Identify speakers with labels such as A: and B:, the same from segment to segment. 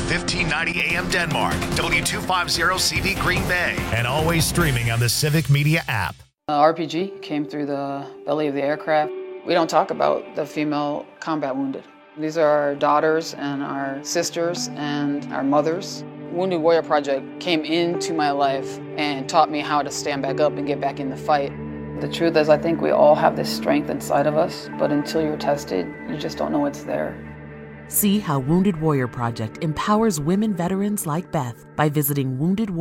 A: 1590 AM Denmark, W250CV Green Bay, and always streaming on the Civic Media app.
B: RPG came through the belly of the aircraft. We don't talk about the female combat wounded. These are our daughters and our sisters and our mothers. Wounded Warrior Project came into my life and taught me how to stand back up and get back in the fight. The truth is, I think we all have this strength inside of us, but until you're tested, you just don't know it's there.
C: See how Wounded Warrior Project empowers women veterans like Beth by visiting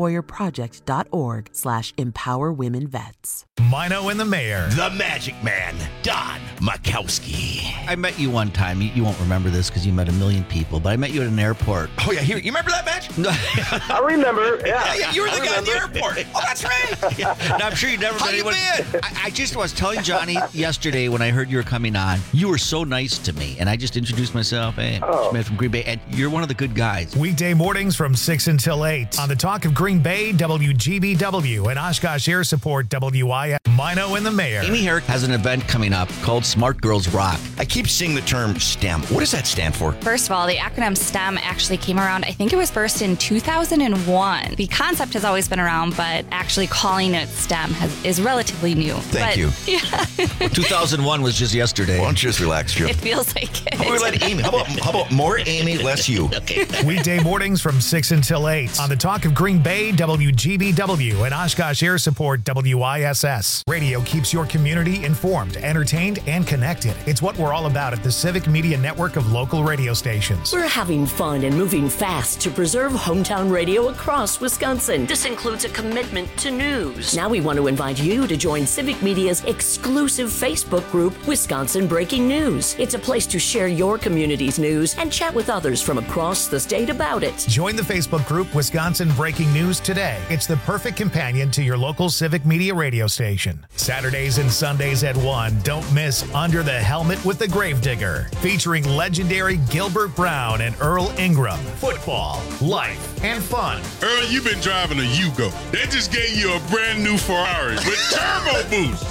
C: woundedwarriorproject.org/empowerwomenvets.
A: Mino and the Mayor.
D: The Magic Man, Don Makowski.
E: I met you one time. You won't remember this because you met a million people, but I met you at an airport.
D: Oh, yeah. You remember that match?
F: I remember, yeah.
D: Yeah, you were the guy at the airport. Oh, that's right.
E: Yeah. No, I'm sure you never met anyone. I just was telling Johnny yesterday when I heard you were coming on, you were so nice to me, and I just introduced myself. Hey, Schmidt from Green Bay, and you're one of the good guys.
A: Weekday mornings from 6 until 8 on the Talk of Green Bay, WGBW, and Oshkosh Air Support, WIF. Mino and the Mayor.
E: Amy Herrick has an event coming up called Smart Girls Rock.
D: I keep seeing the term STEM. What does that stand for?
G: First of all, the acronym STEM actually came around, I think it was first in 2001. The concept has always been around, but actually calling it STEM is relatively new.
D: Thank you.
G: Yeah.
E: Well, 2001 was just yesterday.
D: Why don't you just relax, Joe?
G: It feels like it.
D: How about we let Amy? How about more Amy, less you?
A: Weekday mornings from 6 until 8 on the Talk of Green Bay, WGBW, and Oshkosh Air Support, WISS. Radio keeps your community informed, entertained, and connected. It's what we're all about at the Civic Media Network of local radio stations.
H: We're having fun and moving fast to preserve hometown radio across Wisconsin. This includes a commitment to news. Now we want to invite you to join Civic Media's exclusive Facebook group, Wisconsin Breaking News. It's a place to share your community's news and chat with others from across the state about it.
A: Join the Facebook group Wisconsin Breaking News today. It's the perfect companion to your local Civic Media radio station. Saturdays and Sundays at 1, don't miss Under the Helmet with the Gravedigger, featuring legendary Gilbert Brown and Earl Ingram. Football, life, and fun.
I: Earl, you've been driving a Yugo. They just gave you a brand new Ferrari with turbo boost.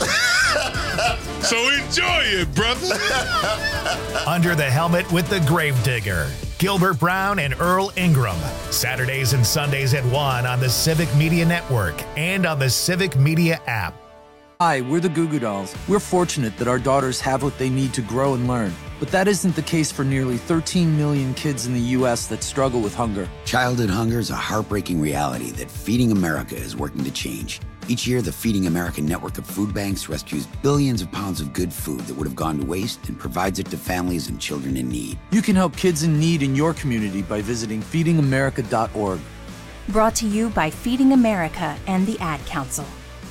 I: So enjoy it, brother.
A: Under the Helmet with the Gravedigger. Gilbert Brown and Earl Ingram. Saturdays and Sundays at 1 on the Civic Media Network and on the Civic Media app.
J: Hi, we're the Goo Goo Dolls. We're fortunate that our daughters have what they need to grow and learn. But that isn't the case for nearly 13 million kids in the U.S. that struggle with hunger.
K: Childhood hunger is a heartbreaking reality that Feeding America is working to change. Each year, the Feeding America network of food banks rescues billions of pounds of good food that would have gone to waste and provides it to families and children in need.
J: You can help kids in need in your community by visiting feedingamerica.org.
L: Brought to you by Feeding America and the Ad Council.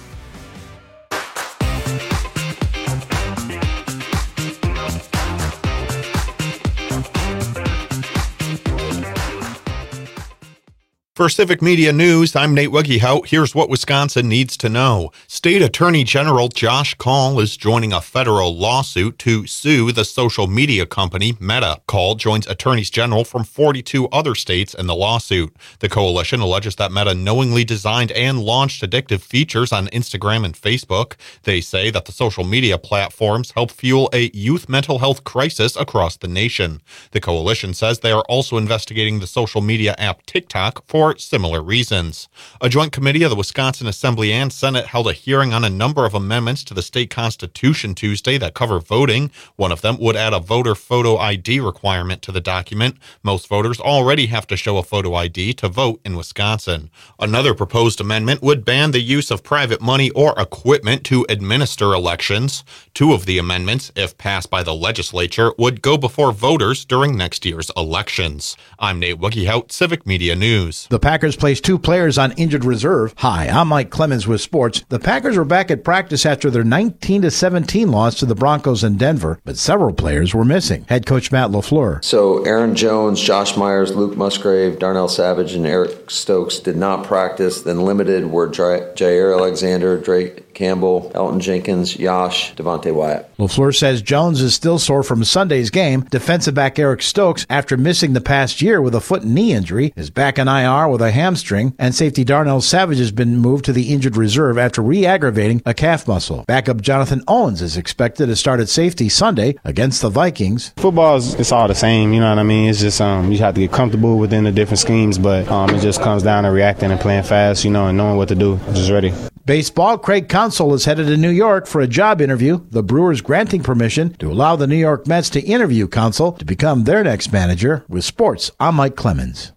M: For Civic Media News, I'm Nate Weggehout. Here's what Wisconsin needs to know. State Attorney General Josh Kaul is joining a federal lawsuit to sue the social media company Meta. Kaul joins attorneys general from 42 other states in the lawsuit. The coalition alleges that Meta knowingly designed and launched addictive features on Instagram and Facebook. They say that the social media platforms help fuel a youth mental health crisis across the nation. The coalition says they are also investigating the social media app TikTok for similar reasons. A joint committee of the Wisconsin Assembly and Senate held a hearing on a number of amendments to the state constitution Tuesday that cover voting. One of them would add a voter photo ID requirement to the document. Most voters already have to show a photo ID to vote in Wisconsin. Another proposed amendment would ban the use of private money or equipment to administer elections. Two of the amendments, if passed by the legislature, would go before voters during next year's elections. I'm Nate Weggehout, Civic Media News.
N: The Packers placed 2 players on injured reserve. Hi, I'm Mike Clemens with sports. The Packers were back at practice after their 19-17 loss to the Broncos in Denver, but several players were missing. Head coach Matt LaFleur.
O: So Aaron Jones, Josh Myers, Luke Musgrave, Darnell Savage, and Eric Stokes did not practice. Then limited were Jair Alexander, Drake Campbell, Elton Jenkins, Yash, Devontae Wyatt.
N: LaFleur says Jones is still sore from Sunday's game. Defensive back Eric Stokes, after missing the past year with a foot and knee injury, is back in IR with a hamstring, and safety Darnell Savage has been moved to the injured reserve after re-aggravating a calf muscle. Backup Jonathan Owens is expected to start at safety Sunday against the Vikings.
P: Football it's all the same, you know what I mean? It's just you have to get comfortable within the different schemes, but it just comes down to reacting and playing fast, and knowing what to do. Just ready.
N: Baseball, Craig Counsell is headed to New York for a job interview. The Brewers granting permission to allow the New York Mets to interview Counsell to become their next manager. With sports, I'm Mike Clemens.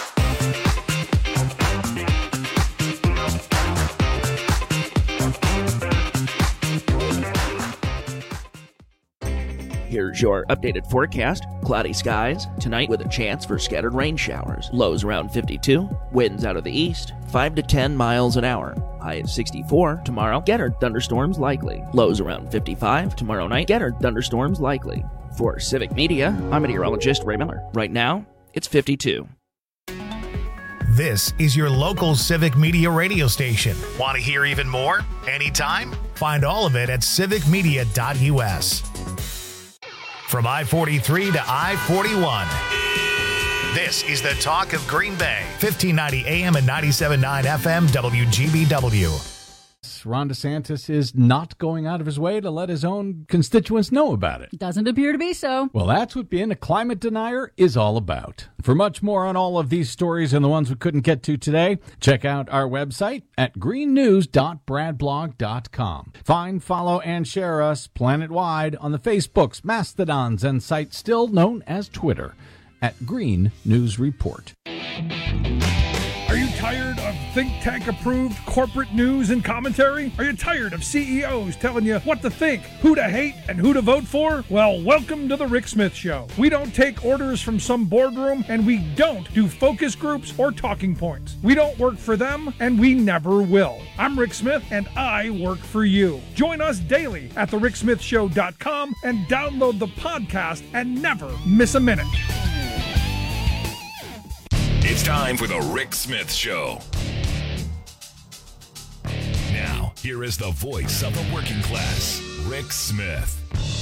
Q: Here's your updated forecast. Cloudy skies tonight with a chance for scattered rain showers. Lows around 52. Winds out of the east, 5 to 10 miles an hour. High at 64 tomorrow. Scattered thunderstorms likely. Lows around 55 tomorrow night. Scattered thunderstorms likely. For Civic Media, I'm meteorologist Ray Miller. Right now, it's 52.
A: This is your local Civic Media radio station. Want to hear even more? Anytime? Find all of it at civicmedia.us. From I-43 to I-41, this is the talk of Green Bay. 1590 AM and 97.9 FM WGBW.
R: Ron DeSantis is not going out of his way to let his own constituents know about it.
S: Doesn't appear to be so.
R: Well, that's what being a climate denier is all about. For much more on all of these stories and the ones we couldn't get to today, check out our website at greennews.bradblog.com. Find, follow, and share us planet-wide on the Facebooks, Mastodons, and sites still known as Twitter at Green News Report.
T: Are you tired of think tank approved corporate news and commentary? Are you tired of CEOs telling you what to think, who to hate, and who to vote for? Well, welcome to the Rick Smith Show. We don't take orders from some boardroom, and we don't do focus groups or talking points. We don't work for them, and we never will. I'm Rick Smith, and I work for you. Join us daily at thericksmithshow.com and download the podcast and never miss a minute.
U: It's time for the Rick Smith Show. Now, here is the voice of the working class, Rick Smith.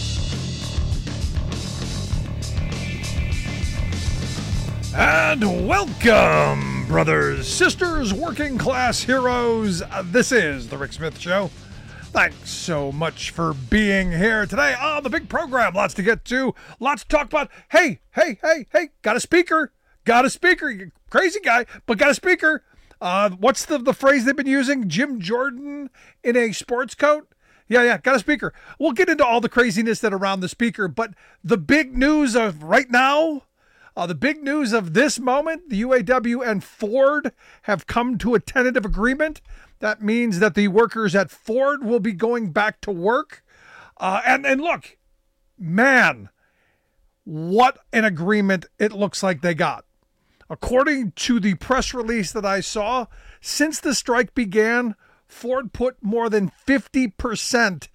T: And welcome, brothers, sisters, working class heroes. This is the Rick Smith Show. Thanks so much for being here today on the big program. Lots to get to, lots to talk about. Hey, got a speaker. Got a speaker, you crazy guy, but got a speaker. What's the phrase they've been using? Jim Jordan in a sports coat? Yeah, got a speaker. We'll get into all the craziness that around the speaker, but the big news of right now, the big news of this moment, the UAW and Ford have come to a tentative agreement. That means that the workers at Ford will be going back to work. And look, man, what an agreement it looks like they got. According to the press release that I saw, since the strike began, Ford put more than 50%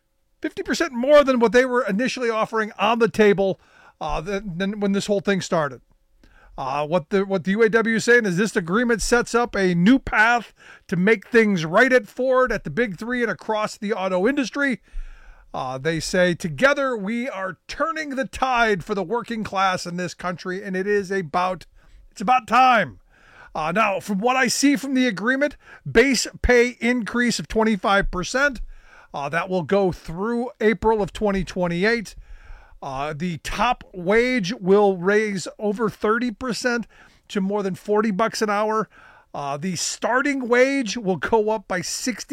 T: more than what they were initially offering on the table than when this whole thing started. What the UAW is saying is this agreement sets up a new path to make things right at Ford, at the Big Three, and across the auto industry. They say, together we are turning the tide for the working class in this country, and it's about time. Now, from what I see from the agreement, base pay increase of 25%. That will go through April of 2028. The top wage will raise over 30% to more than $40 an hour. The starting wage will go up by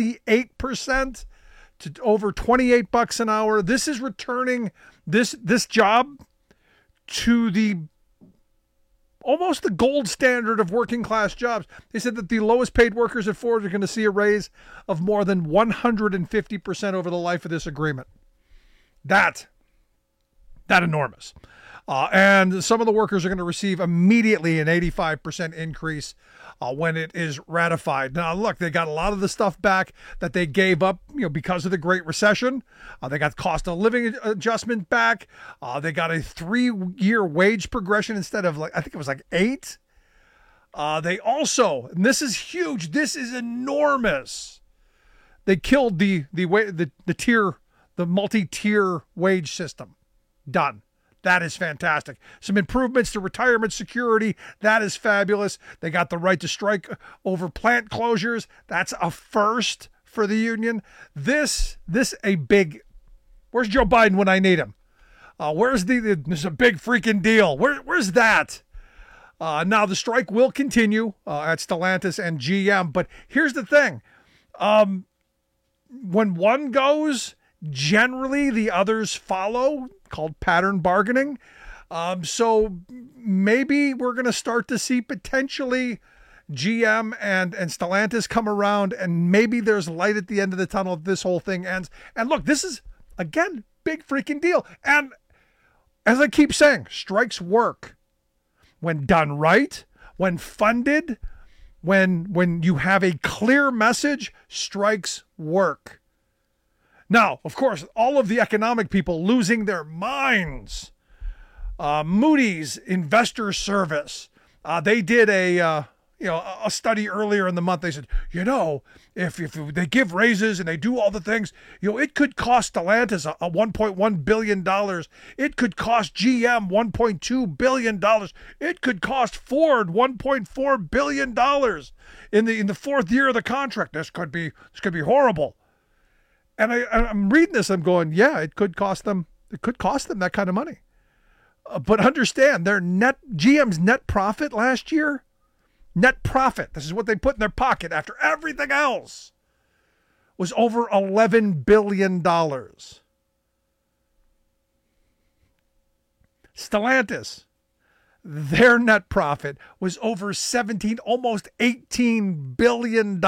T: 68%. To over $28 an hour. This is returning this job to the almost the gold standard of working class jobs. They said that the lowest paid workers at Ford are going to see a raise of more than 150% over the life of this agreement. That enormous. And some of the workers are going to receive immediately an 85% increase when it is ratified. Now, look, they got a lot of the stuff back that they gave up, because of the Great Recession. They got cost of living adjustment back. They got a 3-year wage progression instead of I think it was 8. They also, and this is huge, this is enormous. They killed the multi-tier wage system. Done. That is fantastic. Some improvements to retirement security. That is fabulous. They got the right to strike over plant closures. That's a first for the union. This a big. Where's Joe Biden when I need him? Where's there's a big freaking deal. Where's that? Now the strike will continue at Stellantis and GM, but here's the thing. When one goes, generally the others follow, called pattern bargaining. So maybe we're going to start to see potentially GM and Stellantis come around, and maybe there's light at the end of the tunnel if this whole thing ends. And look, this is, again, big freaking deal. And as I keep saying, strikes work. When done right, when funded, when you have a clear message, strikes work. Now, of course, all of the economic people losing their minds. Moody's Investor Service, they did a study earlier in the month. They said, if they give raises and they do all the things, it could cost Stellantis a $1.1 billion. It could cost GM $1.2 billion. It could cost Ford $1.4 billion in the fourth year of the contract. This could be horrible. And I'm reading this. I'm going, yeah, it could cost them. It could cost them that kind of money. But understand, GM's net profit last year. Net profit, this is what they put in their pocket after everything else, was over $11 billion. Stellantis, their net profit was over almost $18 billion.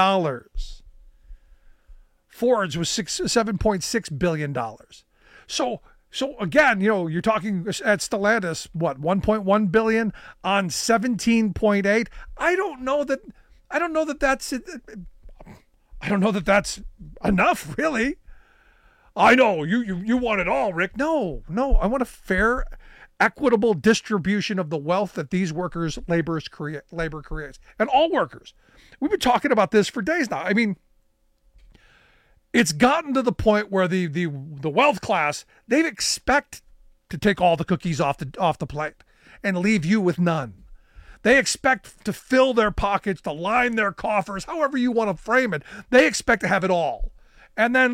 T: Ford's was $7.6 billion. So again, you're talking at Stellantis, what, 1.1 billion on 17.8. I don't know that that's enough, really. I know you want it all, Rick. No, I want a fair, equitable distribution of the wealth that these labor creates, and all workers. We've been talking about this for days now. I mean, it's gotten to the point where the wealth class, they expect to take all the cookies off the plate and leave you with none. They expect to fill their pockets, to line their coffers, however you want to frame it. They expect to have it all. And then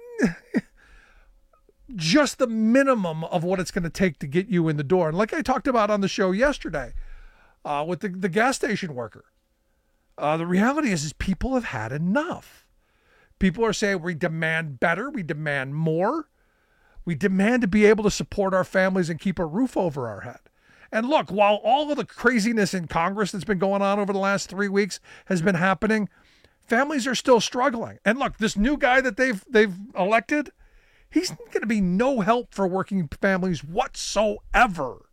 T: just the minimum of what it's going to take to get you in the door. And like I talked about on the show yesterday with the gas station worker, the reality is people have had enough. People are saying we demand better, we demand more, we demand to be able to support our families and keep a roof over our head. And look, while all of the craziness in Congress that's been going on over the last 3 weeks has been happening, families are still struggling. And look, this new guy that they've elected, he's going to be no help for working families whatsoever.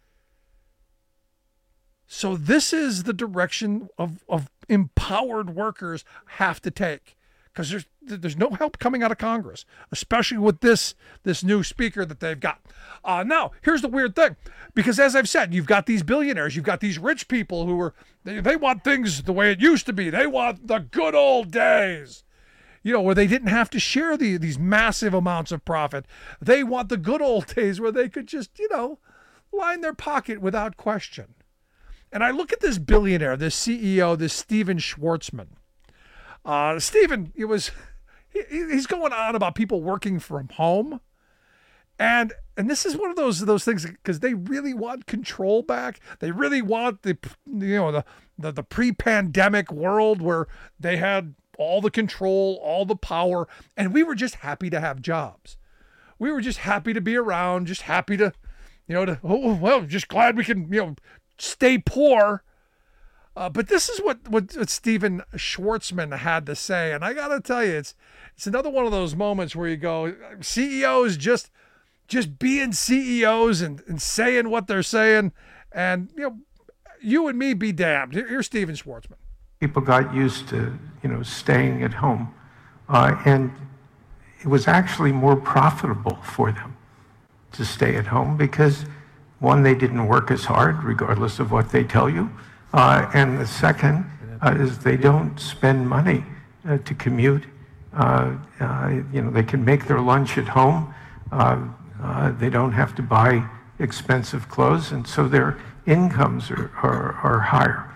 T: So this is the direction of empowered workers have to take. Because there's no help coming out of Congress, especially with this new speaker that they've got. Now, here's the weird thing. Because as I've said, you've got these billionaires, you've got these rich people who they want things the way it used to be. They want the good old days, where they didn't have to share these massive amounts of profit. They want the good old days where they could just, line their pocket without question. And I look at this billionaire, this CEO, this Steven Schwartzman. Stephen, he's going on about people working from home, and this is one of those things because they really want control back. They really want the pre-pandemic world where they had all the control, all the power, and we were just happy to have jobs. We were just happy to be around, just happy to, just glad we can, stay poor. But this is what Steven Schwartzman had to say, and I got to tell you, it's another one of those moments where you go, CEOs just being CEOs and saying what they're saying, and you and me be damned. Here's Steven Schwartzman.
S: People got used to staying at home, and it was actually more profitable for them to stay at home because, one, they didn't work as hard, regardless of what they tell you. And the second is they don't spend money to commute They can make their lunch at home. They don't have to buy expensive clothes, and so their incomes are higher.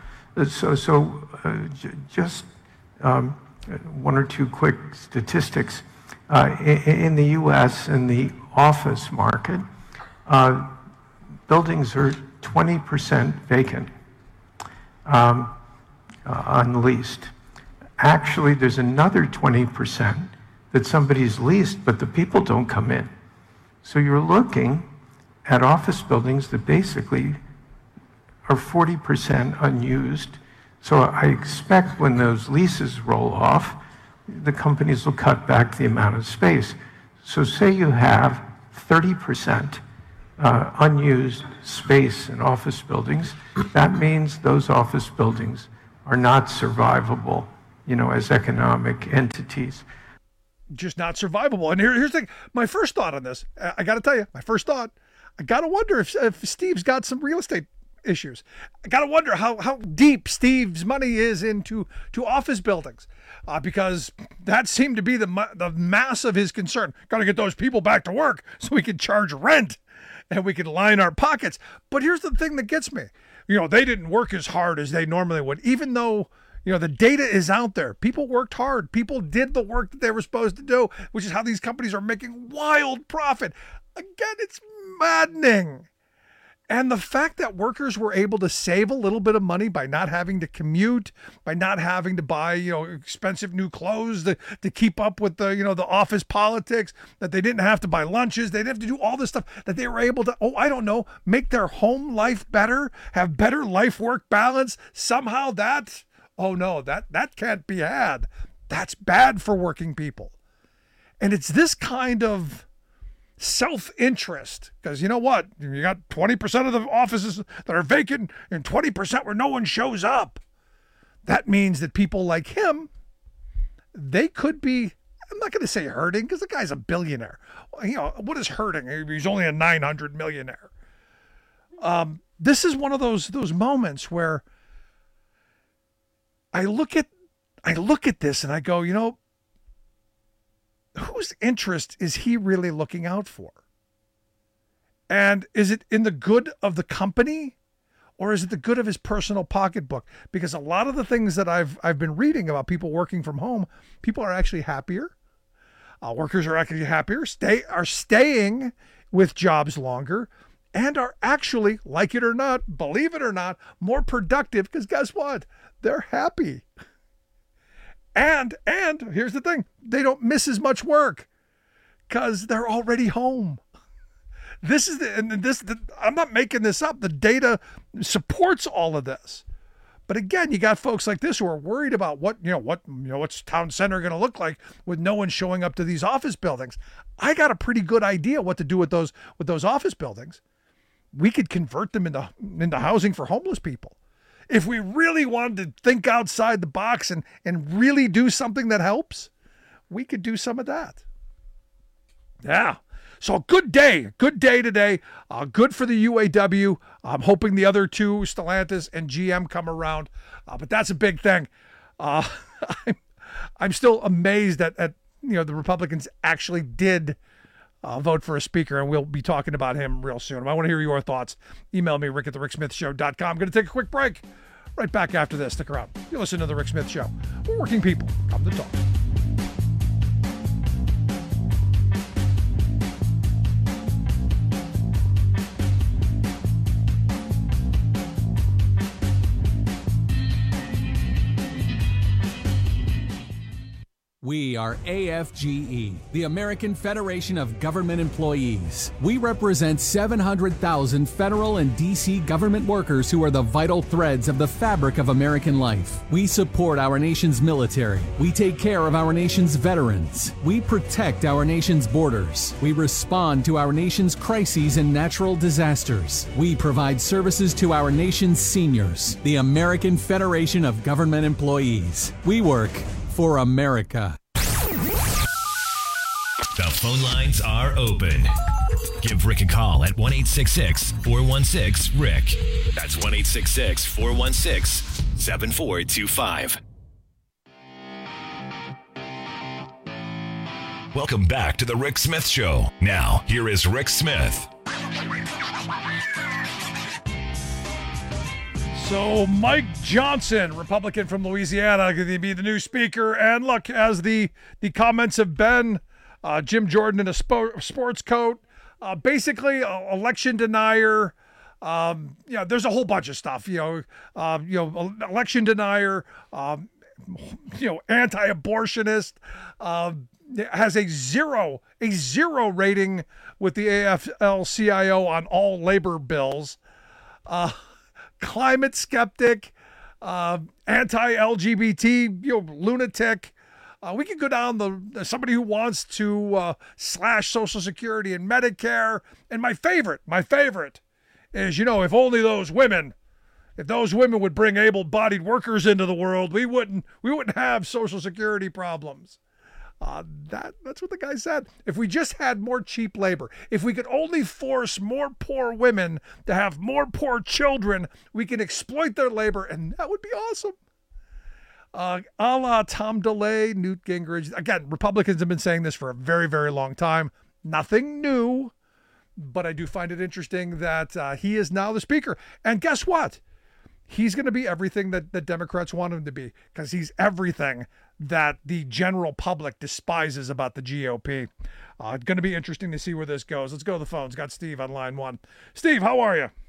S: Just one or two quick statistics. In the U.S., in the office market, buildings are 20% vacant, unleased. Actually, there's another 20% that somebody's leased, but the people don't come in. So you're looking at office buildings that basically are 40% unused. So I expect when those leases roll off, the companies will cut back the amount of space. So say you have 30% unused space in office buildings, that means those office buildings are not survivable, as economic entities.
T: Just not survivable. And here's the thing. My first thought on this, I got to tell you, I got to wonder if Steve's got some real estate issues. I got to wonder how deep Steve's money is into office buildings, because that seemed to be the mass of his concern. Got to get those people back to work so we can charge rent and we can line our pockets. But here's the thing that gets me. They didn't work as hard as they normally would, even though the data is out there. People worked hard. People did the work that they were supposed to do, which is how these companies are making wild profit. Again, it's maddening. And the fact that workers were able to save a little bit of money by not having to commute, by not having to buy, expensive new clothes to keep up with the office politics, that they didn't have to buy lunches, they didn't have to do all this stuff, that they were able to, make their home life better, have better life-work balance. Somehow that can't be had. That's bad for working people. And it's this kind of self-interest, because you know what? You got 20% of the offices that are vacant and 20% where no one shows up. That means that people like him, they could be, I'm not going to say hurting, because the guy's a billionaire. What is hurting? He's only a 900 millionaire. This is one of those moments where I look at this and I go, whose interest is he really looking out for? And is it in the good of the company, or is it the good of his personal pocketbook? Because a lot of the things that I've been reading about people working from home, people are actually happier. Workers are actually happier, are staying with jobs longer, and are actually, like it or not, believe it or not, more productive, because guess what? They're happy. And here's the thing, they don't miss as much work because they're already home. I'm not making this up. The data supports all of this. But again, you got folks like this who are worried about what's town center going to look like with no one showing up to these office buildings. I got a pretty good idea what to do with those office buildings. We could convert them into housing for homeless people. If we really wanted to think outside the box and really do something that helps, we could do some of that. Yeah. So a good day today. Good for the UAW. I'm hoping the other two, Stellantis and GM, come around. But that's a big thing. I'm still amazed that the Republicans actually did vote for a speaker, and we'll be talking about him real soon. I want to hear your thoughts. Email me, rick@thericksmithshow.com. I'm going to take a quick break. Right back after this. Stick around. You listen to The Rick Smith Show. We're working people. Come to talk.
B: We are AFGE, the American Federation of Government Employees. We represent 700,000 federal and D.C. government workers who are the vital threads of the fabric of American life. We support our nation's military. We take care of our nation's veterans. We protect our nation's borders. We respond to our nation's crises and natural disasters. We provide services to our nation's seniors. The American Federation of Government Employees. We work for America.
U: The phone lines are open. Give Rick a call at 1-866-416-RICK. That's 1-866-416-7425. Welcome back to the Rick Smith Show. Now, here is Rick Smith.
T: So Mike Johnson, Republican from Louisiana, going to be the new speaker. And look, as the comments have been, Jim Jordan in a sports coat, basically election denier. There's a whole bunch of stuff. Election denier. Anti-abortionist. Has a zero rating with the AFL-CIO on all labor bills. Climate skeptic, anti-LGBT, lunatic. We could go down somebody who wants to slash Social Security and Medicare. And my favorite is, if only those women would bring able-bodied workers into the world, we wouldn't have Social Security problems. That's what the guy said. If we just had more cheap labor, if we could only force more poor women to have more poor children, we can exploit their labor, and that would be awesome. A la Tom DeLay, Newt Gingrich. Again, Republicans have been saying this for a very, very long time. Nothing new, but I do find it interesting that he is now the speaker. And guess what? He's going to be everything that the Democrats want him to be, because he's everything that the general public despises about the GOP. It's going to be interesting to see where this goes. Let's go to the phones. Got Steve on line one. Steve, how are you?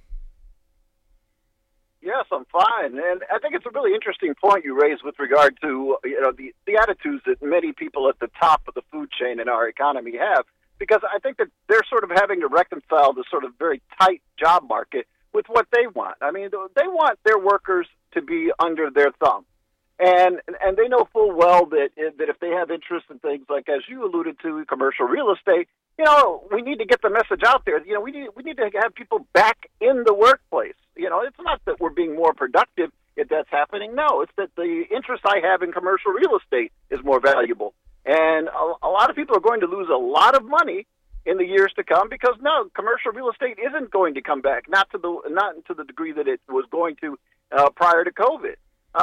F: Yes, I'm fine. And I think it's a really interesting point you raised with regard to the attitudes that many people at the top of the food chain in our economy have, because I think that they're sort of having to reconcile the sort of very tight job market with what they want. I mean, they want their workers to be under their thumb. And they know full well that if they have interest in things like, as you alluded to, commercial real estate, we need to get the message out there. We need to have people back in the workplace. It's not that we're being more productive if that's happening. No, it's that the interest I have in commercial real estate is more valuable. And a lot of people are going to lose a lot of money in the years to come because commercial real estate isn't going to come back, not to the degree that it was going to prior to COVID.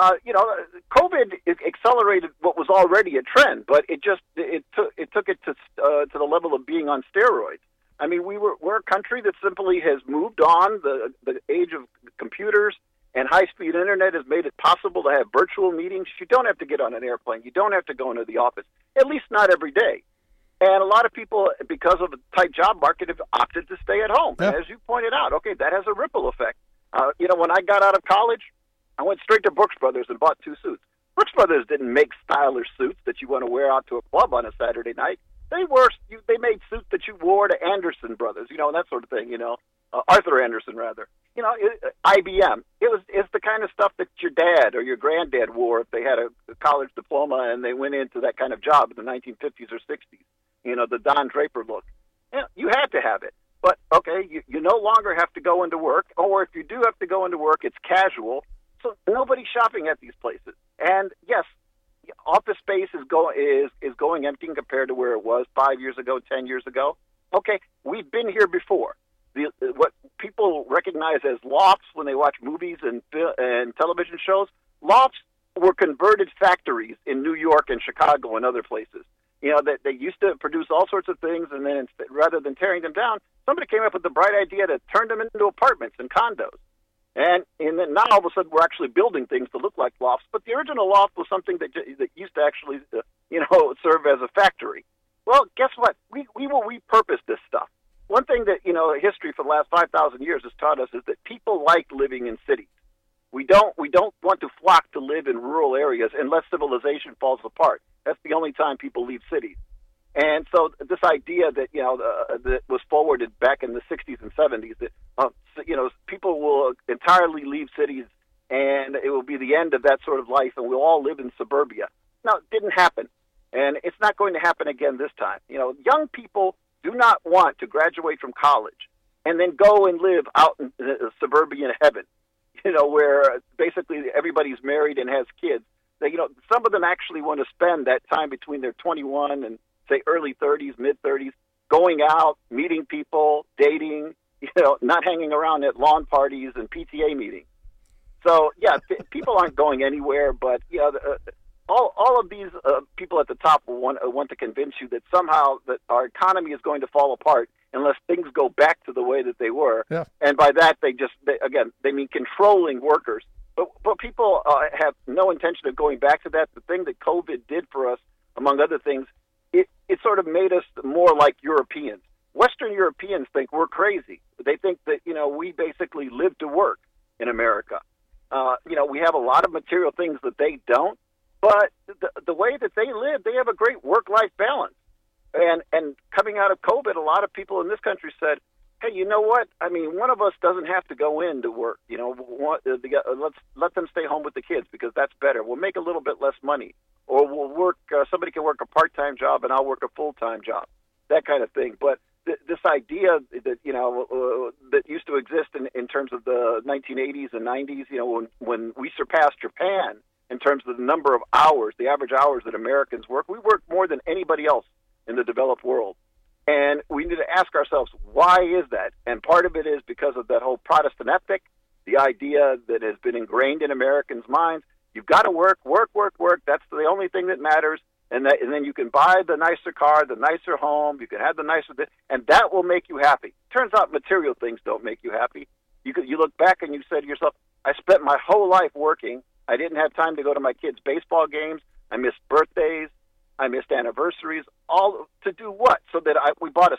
F: COVID accelerated what was already a trend, but it took it to the level of being on steroids. I mean, we're a country that simply has moved on. The age of computers and high-speed internet has made it possible to have virtual meetings. You don't have to get on an airplane. You don't have to go into the office, at least not every day. And a lot of people, because of the tight job market, have opted to stay at home. Yeah. And as you pointed out, that has a ripple effect. When I got out of college, I went straight to Brooks Brothers and bought 2 suits. Brooks Brothers didn't make stylish suits that you want to wear out to a club on a Saturday night. They made suits that you wore to Anderson Brothers, and that sort of thing, Arthur Anderson, rather. IBM. It's the kind of stuff that your dad or your granddad wore if they had a college diploma and they went into that kind of job in the 1950s or 60s. The Don Draper look. You had to have it. But, you no longer have to go into work, or if you do have to go into work, it's casual. So nobody's shopping at these places. And, yes, office space is going empty compared to where it was 5 years ago, 10 years ago. Okay, we've been here before. What people recognize as lofts when they watch movies and television shows, lofts were converted factories in New York and Chicago and other places. That they used to produce all sorts of things, and then rather than tearing them down, somebody came up with the bright idea to turn them into apartments and condos. And then now all of a sudden we're actually building things to look like lofts. But the original loft was something that used to actually, serve as a factory. Well, guess what? We will repurpose this stuff. One thing that, history for the last 5,000 years has taught us is that people like living in cities. We don't want to flock to live in rural areas unless civilization falls apart. That's the only time people leave cities. And so this idea that, that was forwarded back in the 60s and 70s, that, people will entirely leave cities and it will be the end of that sort of life and we'll all live in suburbia. No, it didn't happen. And it's not going to happen again this time. Young people do not want to graduate from college and then go and live out in suburban heaven, where basically everybody's married and has kids. Some of them actually want to spend that time between their 21 and, say, early 30s, mid-30s, going out, meeting people, dating, not hanging around at lawn parties and PTA meetings. So, yeah, people aren't going anywhere, but, all of these people at the top will want to convince you that somehow that our economy is going to fall apart unless things go back to the way that they were.
T: Yeah.
F: And by that, they mean controlling workers. But people have no intention of going back to that. The thing that COVID did for us, among other things, it sort of made us more like Europeans. Western Europeans think we're crazy. They think that, we basically live to work in America. We have a lot of material things that they don't, but the way that they live, they have a great work-life balance. And coming out of COVID, a lot of people in this country said, hey, you know what? I mean, one of us doesn't have to go in to work. Let's let them stay home with the kids because that's better. We'll make a little bit less money. Or we'll work, somebody can work a part-time job and I'll work a full-time job, that kind of thing. But this idea that, that used to exist in terms of the 1980s and 90s, when we surpassed Japan in terms of the number of hours, the average hours that Americans work, we work more than anybody else in the developed world. And we need to ask ourselves, why is that? And part of it is because of that whole Protestant ethic, the idea that has been ingrained in Americans' minds. You've got to work. That's the only thing that matters. And then you can buy the nicer car, the nicer home. You can have the nicer, and that will make you happy. Turns out material things don't make you happy. You look back and you say to yourself, I spent my whole life working. I didn't have time to go to my kids' baseball games. I missed birthdays. I missed anniversaries. All to do what? So that we bought a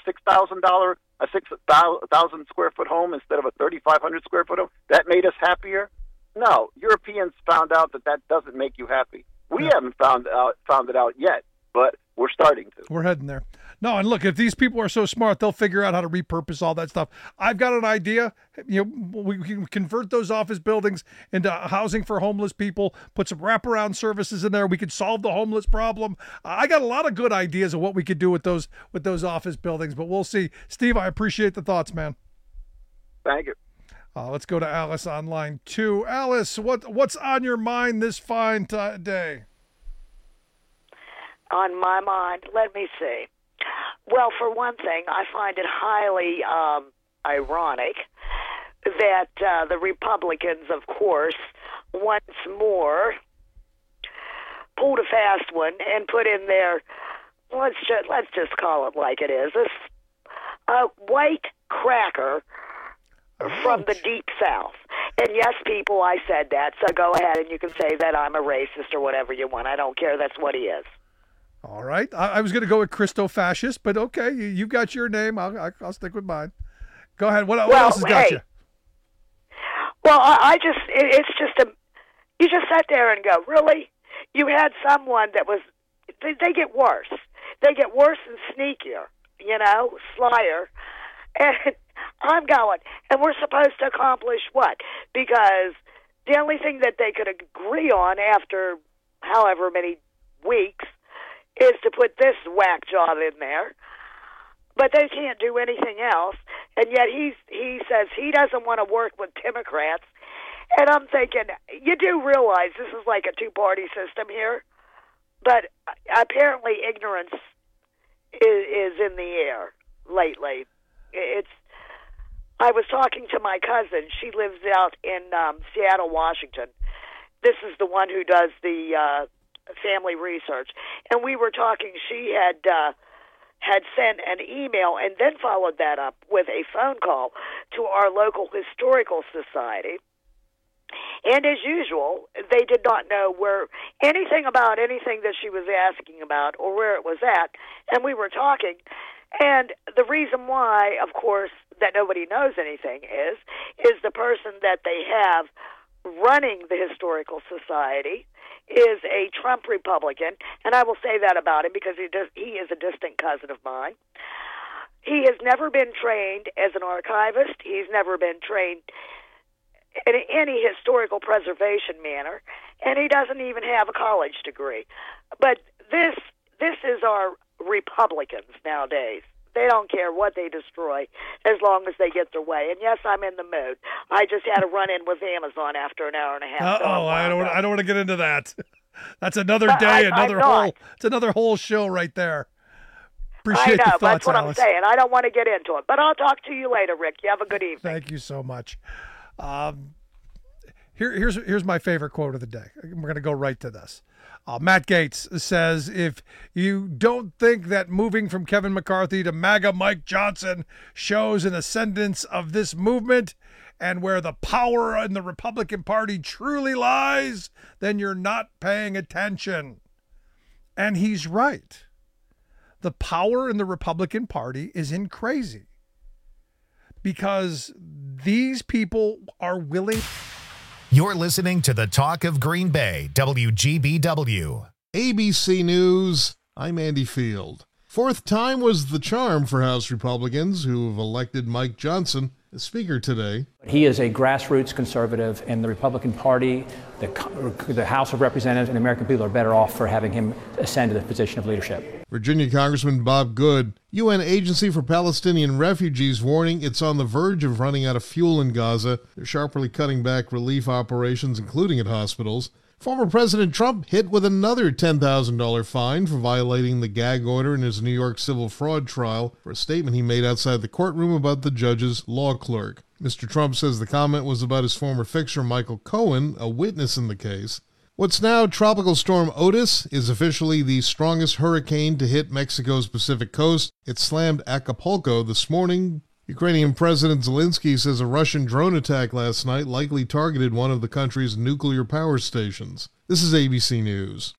F: $6,000 square foot home instead of a 3,500 square foot home. That made us happier? No. Europeans found out that doesn't make you happy. We haven't found it out yet, but we're starting to.
T: We're heading there. No, and look, if these people are so smart, they'll figure out how to repurpose all that stuff. I've got an idea. We can convert those office buildings into housing for homeless people, put some wraparound services in there. We could solve the homeless problem. I got a lot of good ideas of what we could do with those office buildings, but we'll see. Steve, I appreciate the thoughts, man.
F: Thank you.
T: Let's go to Alice on line 2. Alice, what's on your mind this fine day?
C: On my mind, let me see. Well, for one thing, I find it highly ironic that the Republicans, of course, once more pulled a fast one and put in there, let's just call it like it is, a white cracker from the Deep South. And yes, people, I said that, so go ahead and you can say that I'm a racist or whatever you want. I don't care. That's what he is.
T: All right. I was going to go with Christo-fascist, but okay, you've got your name. I'll stick with mine. Go ahead. What else has got you?
C: Well, it's just you just sat there and go, really? You had someone that was, they get worse. They get worse and sneakier, slyer. And I'm going, and we're supposed to accomplish what? Because the only thing that they could agree on after however many weeks is to put this whack job in there. But they can't do anything else. And yet he says he doesn't want to work with Democrats. And I'm thinking, you do realize this is like a two-party system here? But apparently ignorance is in the air lately. I was talking to my cousin. She lives out in Seattle, Washington. This is the one who does the family research. And we were talking. She had sent an email and then followed that up with a phone call to our local historical society. And as usual, they did not know anything about anything that she was asking about or where it was at. And we were talking. And the reason why, of course, that nobody knows anything is the person that they have running the Historical Society is a Trump Republican, and I will say that about him because he is a distant cousin of mine. He has never been trained as an archivist. He's never been trained in any historical preservation manner, and he doesn't even have a college degree. But this is our Republicans nowadays. They don't care what they destroy as long as they get their way. And yes, I'm in the mood. I just had a run-in with Amazon after an hour and a half.
T: I don't want to get into that. That's another day, it's another whole show right there. Appreciate the thoughts,
C: that's what
T: Alice.
C: I'm saying. I don't want to get into it. But I'll talk to you later, Rick. You have a good evening.
T: Thank you so much. Here's my favorite quote of the day. We're going to go right to this. Matt Gaetz says, if you don't think that moving from Kevin McCarthy to MAGA Mike Johnson shows an ascendance of this movement and where the power in the Republican Party truly lies, then you're not paying attention. And he's right. The power in the Republican Party is in crazy because these people are willing.
A: You're listening to the Talk of Green Bay, WGBW.
E: ABC News, I'm Andy Field. Fourth time was the charm for House Republicans who have elected Mike Johnson as Speaker today.
V: He is a grassroots conservative, and the Republican Party, the House of Representatives, and the American people are better off for having him ascend to the position of leadership.
E: Virginia Congressman Bob Good, UN Agency for Palestinian Refugees, warning it's on the verge of running out of fuel in Gaza. They're sharply cutting back relief operations, including at hospitals. Former President Trump hit with another $10,000 fine for violating the gag order in his New York civil fraud trial for a statement he made outside the courtroom about the judge's law clerk. Mr. Trump says the comment was about his former fixer Michael Cohen, a witness in the case. What's now Tropical Storm Otis is officially the strongest hurricane to hit Mexico's Pacific coast. It slammed Acapulco this morning. Ukrainian President Zelensky says a Russian drone attack last night likely targeted one of the country's nuclear power stations. This is ABC News.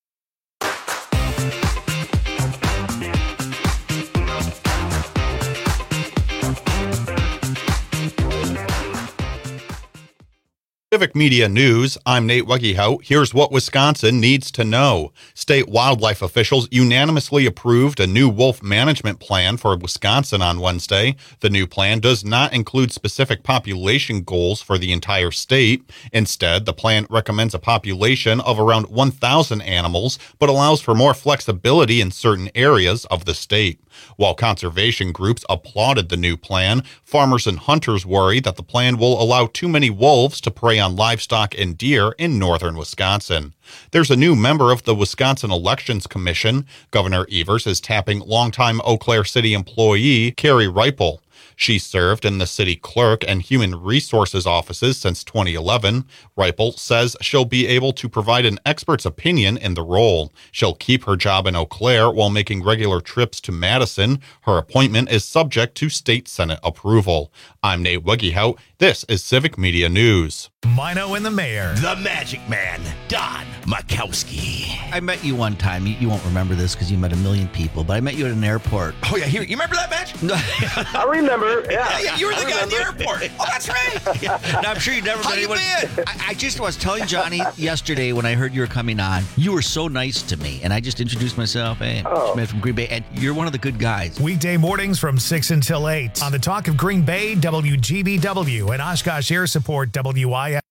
M: Civic Media News, I'm Nate Weggehout. Here's what Wisconsin needs to know. State wildlife officials unanimously approved a new wolf management plan for Wisconsin on Wednesday. The new plan does not include specific population goals for the entire state. Instead, the plan recommends a population of around 1,000 animals, but allows for more flexibility in certain areas of the state. While conservation groups applauded the new plan, farmers and hunters worry that the plan will allow too many wolves to prey on livestock and deer in northern Wisconsin. There's a new member of the Wisconsin Elections Commission. Governor Evers is tapping longtime Eau Claire City employee Carrie Reipel. She served in the city clerk and human resources offices since 2011. Reipel says she'll be able to provide an expert's opinion in the role. She'll keep her job in Eau Claire while making regular trips to Madison. Her appointment is subject to state Senate approval. I'm Nate Weggehout. This is Civic Media News.
A: Mino and the Mayor.
D: The Magic Man, Don Makowski.
W: I met you one time. You won't remember this because you met a million people, but I met you at an airport.
D: Oh, yeah. You remember that match?
X: I remember.
D: Yeah, you were the guy at the airport. Oh, that's right.
W: Yeah. No, I'm sure you've never met anyone.
D: Been?
W: I just was telling Johnny yesterday when I heard you were coming on, you were so nice to me. And I just introduced myself. Hey, Smith from Green Bay. And you're one of the good guys.
A: Weekday mornings from 6 until 8 on the Talk of Green Bay, WGBW, and Oshkosh Air Support, WIS.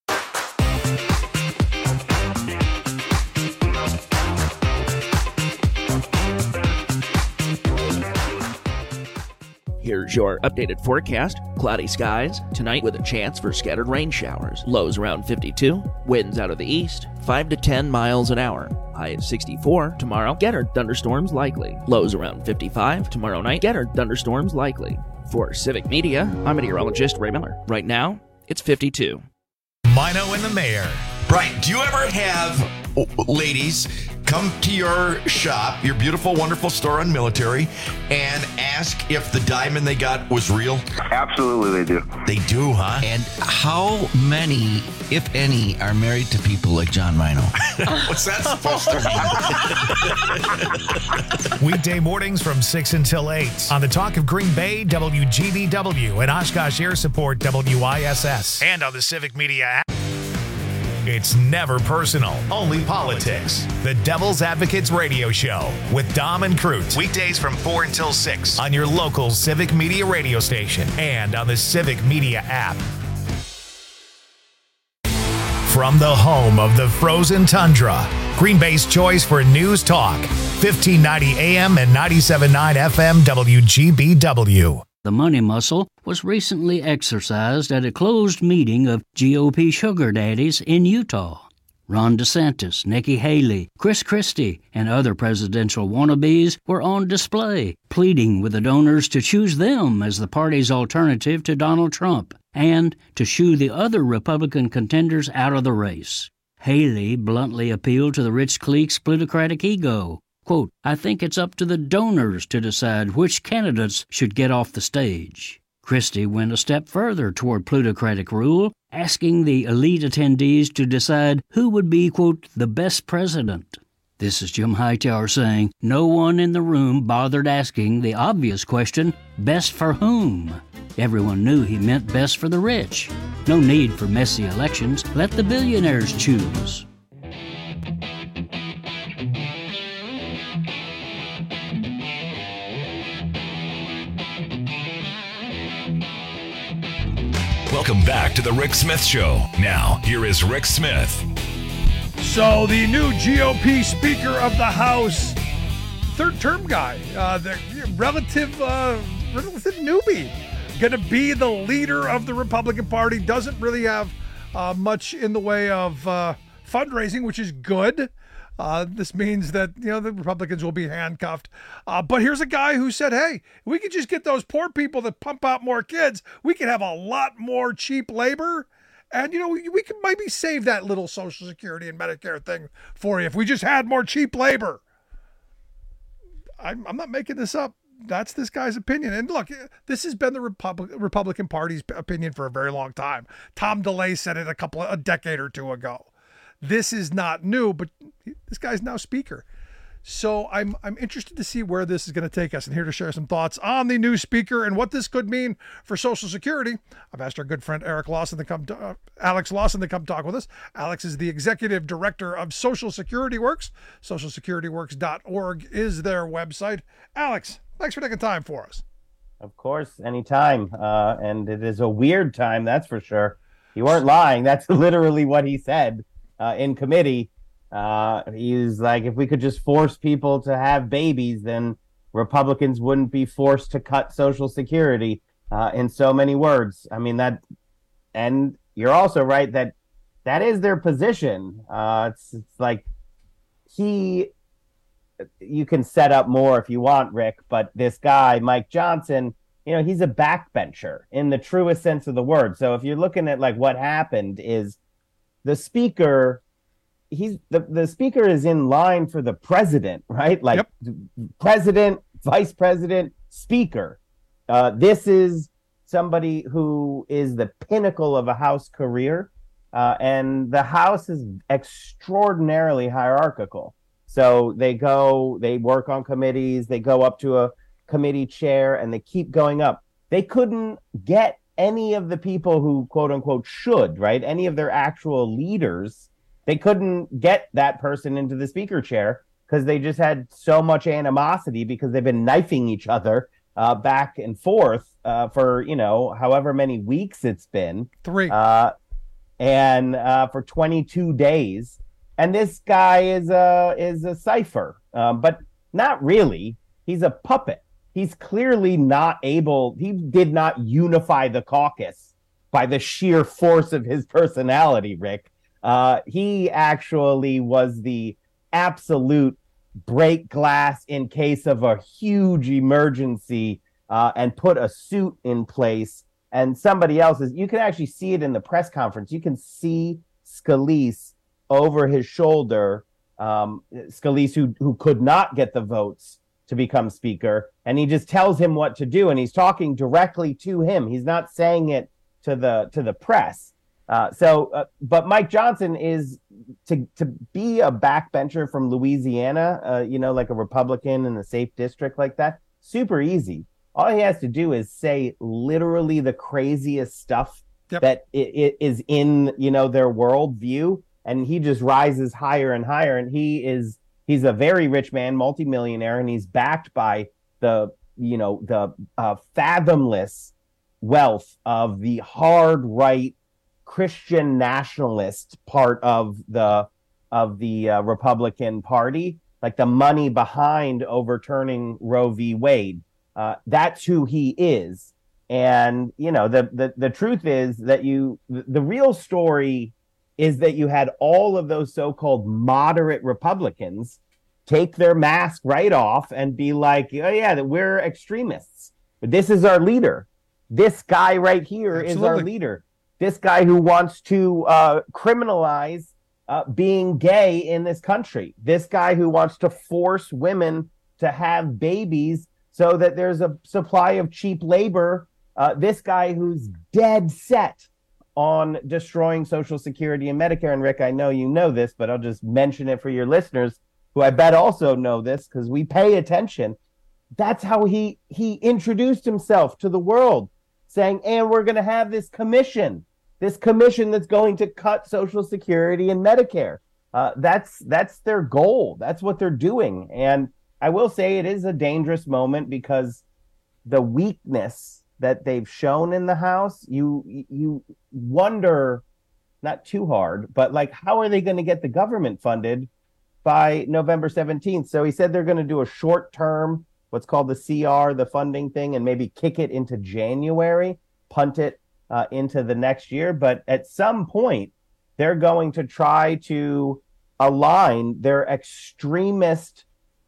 Q: Here's your updated forecast. Cloudy skies tonight with a chance for scattered rain showers. Lows around 52. Winds out of the east, 5 to 10 miles an hour. High at 64 tomorrow. Scattered thunderstorms likely. Lows around 55 tomorrow night. Scattered thunderstorms likely. For Civic Media, I'm meteorologist Ray Miller. Right now, it's 52.
A: Mino and the Mayor.
D: Brian, do you ever have ladies come to your shop, your beautiful, wonderful store on Military, and ask if the diamond they got was real?
X: Absolutely, they do.
D: They do, huh?
W: And how many, if any, are married to people like John Mino?
D: What's that supposed to
A: mean? Weekday mornings from 6 until 8 on the Talk of Green Bay, WGBW, and Oshkosh Air Support, WISS, and on the Civic Media app. It's never personal, only politics. The Devil's Advocates Radio Show with Dom and Crute. Weekdays from 4 until 6 on your local Civic Media radio station and on the Civic Media app. From the home of the frozen tundra, Green Bay's choice for news talk, 1590 AM and 97.9 FM WGBW.
Y: The money muscle was recently exercised at a closed meeting of GOP sugar daddies in Utah.
G: Ron DeSantis, Nikki Haley, Chris Christie, and other presidential wannabes were on display, pleading with the donors to choose them as the party's alternative to Donald Trump and to shoo the other Republican contenders out of the race. Haley bluntly appealed to the rich clique's plutocratic ego. Quote, I think it's up to the donors to decide which candidates should get off the stage. Christie went a step further toward plutocratic rule, asking the elite attendees to decide who would be, quote, the best president. This is Jim Hightower saying no one in the room bothered asking the obvious question, best for whom? Everyone knew he meant best for the rich. No need for messy elections. Let the billionaires choose.
U: Welcome back to the Rick Smith Show. Now, here is Rick Smith.
T: So, the new GOP Speaker of the House, third-term guy, the relative newbie, going to be the leader of the Republican Party, doesn't really have much in the way of fundraising, which is good. This means that, the Republicans will be handcuffed. But here's a guy who said, hey, we could just get those poor people that pump out more kids. We could have a lot more cheap labor. And, we could maybe save that little Social Security and Medicare thing for you if we just had more cheap labor. I'm not making this up. That's this guy's opinion. And look, this has been the Republican Party's opinion for a very long time. Tom DeLay said it a decade or two ago. This is not new, but this guy's now speaker. So I'm interested to see where this is going to take us, and here to share some thoughts on the new speaker and what this could mean for Social Security. I've asked our good friend Alex Lawson to come talk with us. Alex is the executive director of Social Security Works. SocialSecurityWorks.org is their website. Alex, thanks for taking time for us.
H: Of course, anytime. And it is a weird time, that's for sure. You weren't lying. That's literally what he said in committee. He's like, if we could just force people to have babies, then Republicans wouldn't be forced to cut Social Security, in so many words. I mean, and you're also right that is their position. It's like you can set up more if you want, Rick, but this guy, Mike Johnson, he's a backbencher in the truest sense of the word. So if you're looking at like what happened is the speaker, the speaker is in line for the president, right? Like yep. President, vice president, speaker. This is somebody who is the pinnacle of a House career. And the House is extraordinarily hierarchical. So they work on committees, they go up to a committee chair, and they keep going up. They couldn't get any of the people who, quote unquote, should, right? Any of their actual leaders. They couldn't get that person into the speaker chair because they just had so much animosity because they've been knifing each other back and forth for, however many weeks it's been.
T: 3.
H: And for 22 days. And this guy is a cipher, but not really. He's a puppet. He's clearly not able. He did not unify the caucus by the sheer force of his personality, Rick. He actually was the absolute break glass in case of a huge emergency and put a suit in place. And somebody else's, you can actually see it in the press conference. You can see Scalise over his shoulder, Scalise who could not get the votes to become speaker. And he just tells him what to do. And he's talking directly to him. He's not saying it to the press. But Mike Johnson is to be a backbencher from Louisiana, like a Republican in a safe district like that, super easy. All he has to do is say literally the craziest stuff that it is in, their worldview. And he just rises higher and higher. And he's a very rich man, multimillionaire, and he's backed by the fathomless wealth of the hard right Christian nationalist part of the Republican Party, like the money behind overturning Roe v. Wade. That's who he is. And, the truth is that the real story is that you had all of those so-called moderate Republicans take their mask right off and be like, oh yeah, that we're extremists. But this is our leader. This guy right here is our leader. This guy who wants to criminalize being gay in this country. This guy who wants to force women to have babies so that there's a supply of cheap labor. This guy who's dead set on destroying Social Security and Medicare. And Rick, I know you know this, but I'll just mention it for your listeners, who I bet also know this because we pay attention. That's how he introduced himself to the world, saying, and we're going to have this commission that's going to cut Social Security and Medicare. That's their goal. That's what they're doing. And I will say it is a dangerous moment because the weakness that they've shown in the House, you wonder, not too hard, but like, how are they going to get the government funded by November 17th? So he said they're going to do a short term, what's called the CR, the funding thing, and maybe kick it into January, punt it into the next year. But at some point, they're going to try to align their extremist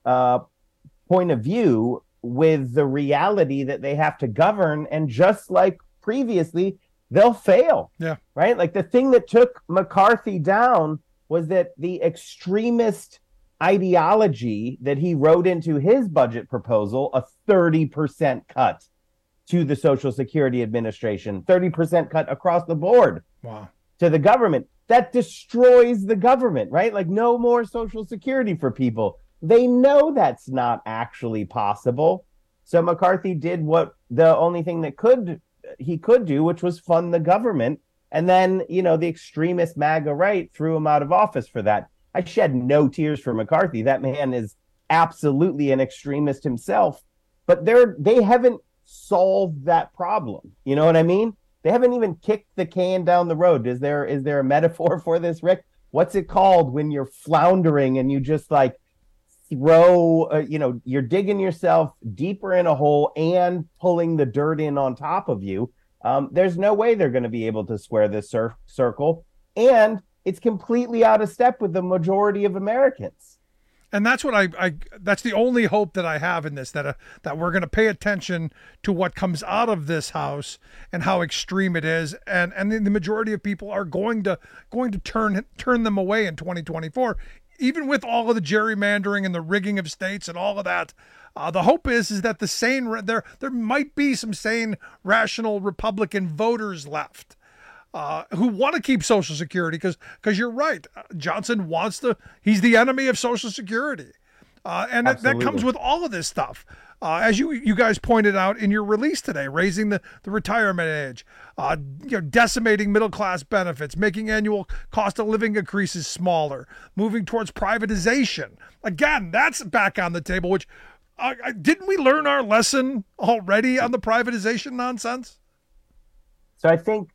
H: point of view with the reality that they have to govern. And just like previously, they'll fail.
T: Yeah.
H: Right? Like the thing that took McCarthy down was that the extremist ideology that he wrote into his budget proposal, a 30% cut to the Social Security Administration, 30% cut across the board.
T: Wow.
H: To the government. That destroys the government, right? Like no more Social Security for people. They know that's not actually possible. So McCarthy did what the only thing that he could do, which was fund the government. And then, the extremist MAGA right threw him out of office for that. I shed no tears for McCarthy. That man is absolutely an extremist himself. But they haven't solved that problem. You know what I mean? They haven't even kicked the can down the road. Is there a metaphor for this, Rick? What's it called when you're floundering and you just like throw, you're digging yourself deeper in a hole and pulling the dirt in on top of you? There's no way they're going to be able to square this circle. And it's completely out of step with the majority of Americans.
T: And that's what that's the only hope that I have in this, that we're going to pay attention to what comes out of this House and how extreme it is. And the majority of people are going to turn them away in 2024, even with all of the gerrymandering and the rigging of states and all of that. The hope is that there might be some sane, rational Republican voters left who want to keep Social Security, because you're right. Johnson he's the enemy of Social Security. And that comes with all of this stuff. As you guys pointed out in your release today, raising the retirement age, decimating middle-class benefits, making annual cost of living increases smaller, moving towards privatization. Again, that's back on the table, which didn't we learn our lesson already on the privatization nonsense?
H: So I think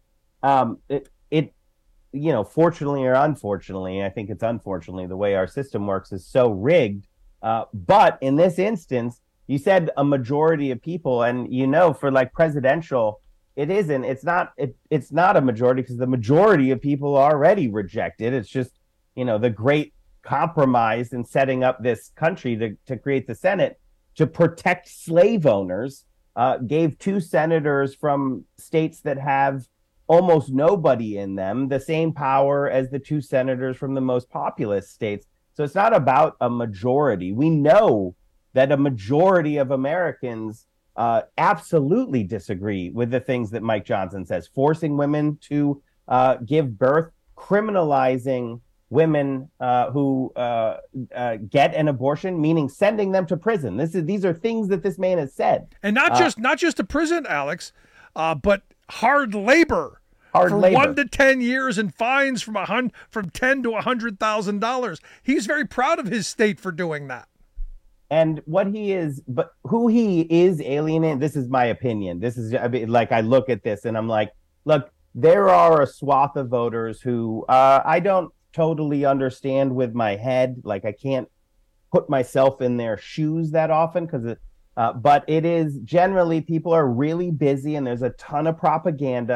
H: fortunately or unfortunately, I think it's unfortunately, the way our system works is so rigged. But in this instance, you said a majority of people, and for like presidential, it's not a majority, because the majority of people already rejected. It's just, the great compromise in setting up this country to create the Senate to protect slave owners, gave two senators from states that have almost nobody in them the same power as the two senators from the most populous states. So it's not about a majority. We know that a majority of Americans absolutely disagree with the things that Mike Johnson says, forcing women to give birth, criminalizing women who get an abortion, meaning sending them to prison. These are things that this man has said.
T: And not just to prison, Alex, but hard labor. For 1 to 10 years and fines from $10,000 to $100,000. He's very proud of his state for doing that.
H: And who he is alienating, this is my opinion. I look at this and I'm like, look, there are a swath of voters who I don't totally understand with my head. Like, I can't put myself in their shoes that often, but it is generally, people are really busy and there's a ton of propaganda.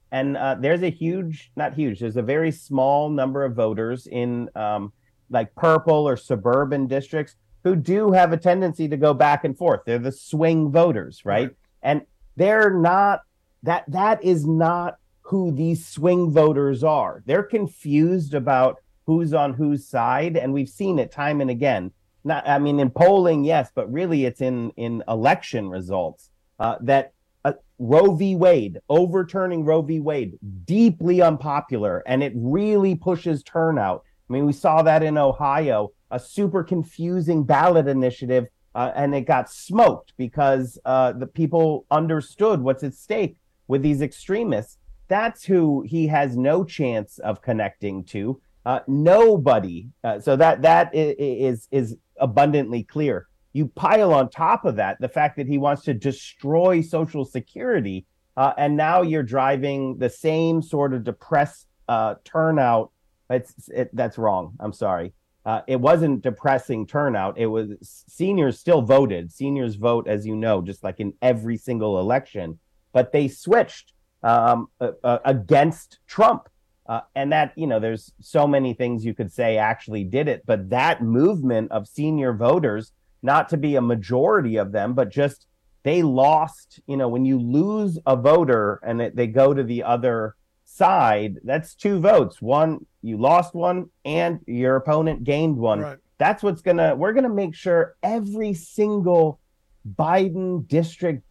H: And there's a huge, not huge, there's a very small number of voters in like purple or suburban districts who do have a tendency to go back and forth. They're the swing voters, right? And they're not, that is not who these swing voters are. They're confused about who's on whose side, and we've seen it time and again. Not, I mean, in polling, yes, but really it's in election results that Roe v. Wade, overturning Roe v. Wade, deeply unpopular, and it really pushes turnout. I mean, we saw that in Ohio, a super confusing ballot initiative, and it got smoked because the people understood what's at stake with these extremists. That's who he has no chance of connecting to. Nobody. So that is abundantly clear. You pile on top of that the fact that he wants to destroy Social Security, and now you're driving the same sort of depressed turnout. That's wrong. I'm sorry. It wasn't depressing turnout. It was seniors still voted. Seniors vote, as you know, just like in every single election. But they switched against Trump. And that, there's so many things you could say actually did it. But that movement of senior voters, not to be a majority of them, but just they lost, when you lose a voter and they go to the other side, that's two votes. One, you lost one and your opponent gained one. Right. That's we're going to make sure every single Biden district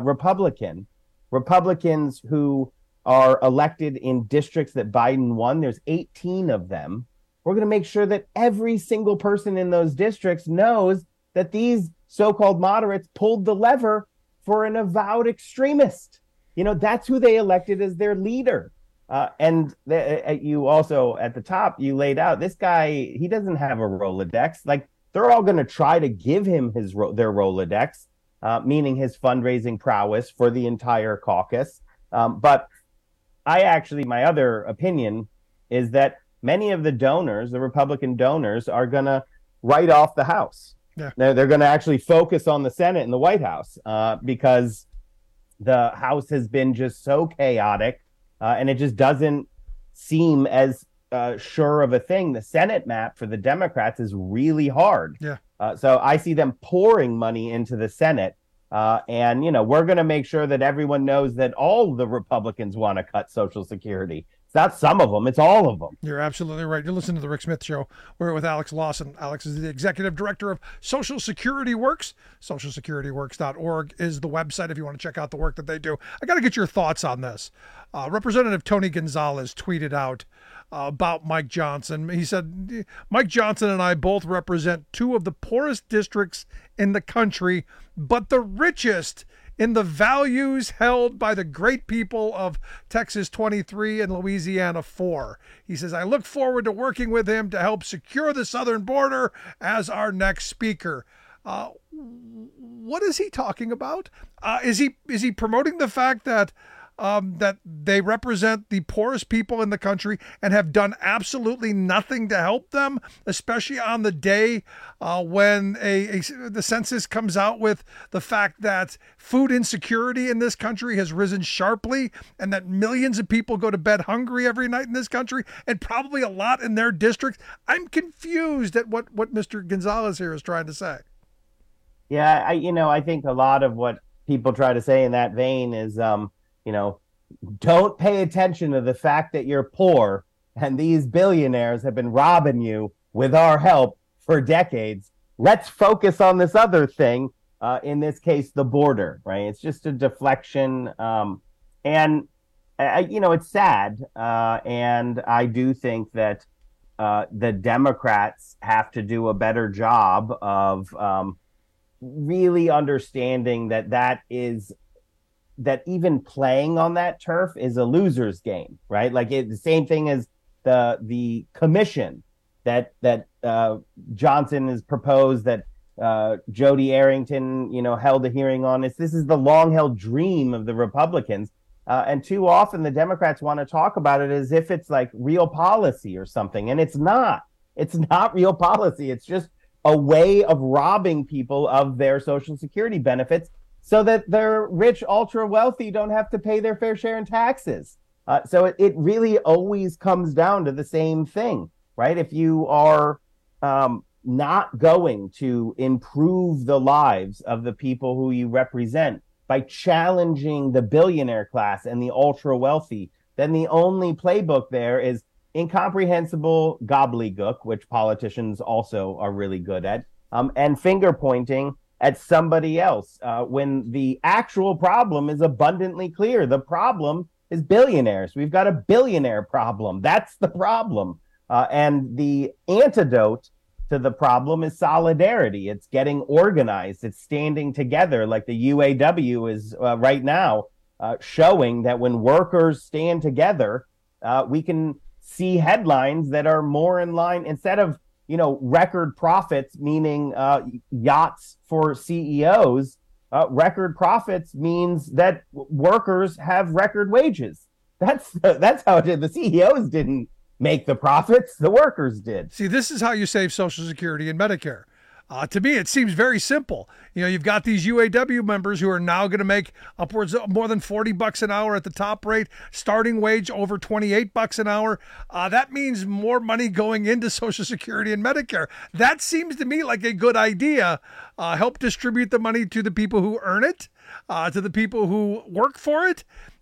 H: Republicans who are elected in districts that Biden won, there's 18 of them. We're going to make sure that every single person in those districts knows that these so-called moderates pulled the lever for an avowed extremist. That's who they elected as their leader. And you also, at the top, you laid out, this guy, he doesn't have a Rolodex. Like, they're all going to try to give him their Rolodex, meaning his fundraising prowess for the entire caucus. But my other opinion is that many of the donors, the Republican donors, are going to write off the House. Yeah. They're going to actually focus on the Senate and the White House because the House has been just so chaotic and it just doesn't seem as sure of a thing. The Senate map for the Democrats is really hard. Yeah. So I see them pouring money into the Senate. And, we're going to make sure that everyone knows that all the Republicans want to cut Social Security. It's not some of them, it's all of them.
T: You're absolutely right. You're listening to The Rick Smith Show. We're with Alex Lawson. Alex is the executive director of Social Security Works. SocialSecurityWorks.org is the website if you want to check out the work that they do. I got to get your thoughts on this. Representative Tony Gonzalez tweeted out about Mike Johnson. He said, Mike Johnson and I both represent two of the poorest districts in the country, but the richest in the values held by the great people of Texas 23 and Louisiana 4. He says, I look forward to working with him to help secure the southern border as our next speaker. What is he talking about? Is he promoting the fact that they represent the poorest people in the country and have done absolutely nothing to help them, especially on the day when the census comes out with the fact that food insecurity in this country has risen sharply and that millions of people go to bed hungry every night in this country, and probably a lot in their districts? I'm confused at what Mr. Gonzalez here is trying to say.
H: Yeah, I think a lot of what people try to say in that vein is, don't pay attention to the fact that you're poor and these billionaires have been robbing you with our help for decades. Let's focus on this other thing, in this case, the border, right? It's just a deflection. And it's sad. And I do think that the Democrats have to do a better job of really understanding that even playing on that turf is a loser's game, right? Like the same thing as the commission that Johnson has proposed, that Jody Arrington, held a hearing on. This is the long-held dream of the Republicans. And too often the Democrats want to talk about it as if it's like real policy or something. And it's not. It's not real policy. It's just a way of robbing people of their Social Security benefits so that their rich, ultra wealthy don't have to pay their fair share in taxes. So it really always comes down to the same thing, right? If you are not going to improve the lives of the people who you represent by challenging the billionaire class and the ultra wealthy, then the only playbook there is incomprehensible gobbledygook, which politicians also are really good at, and finger pointing at somebody else when the actual problem is abundantly clear. The problem is billionaires. We've got a billionaire problem. That's the problem. And the antidote to the problem is solidarity. It's getting organized. It's standing together like the UAW is right now, showing that when workers stand together, we can see headlines that are more in line instead of, record profits, meaning yachts for CEOs. Record profits means that workers have record wages. That's how it did. The CEOs didn't make the profits, the workers did.
T: See, this is how you save Social Security and Medicare. To me, it seems very simple. You've got these UAW members who are now going to make upwards of more than $40 an hour at the top rate, starting wage over $28 an hour. That means more money going into Social Security and Medicare. That seems to me like a good idea. Help distribute the money to the people who earn it, to the people who work for it.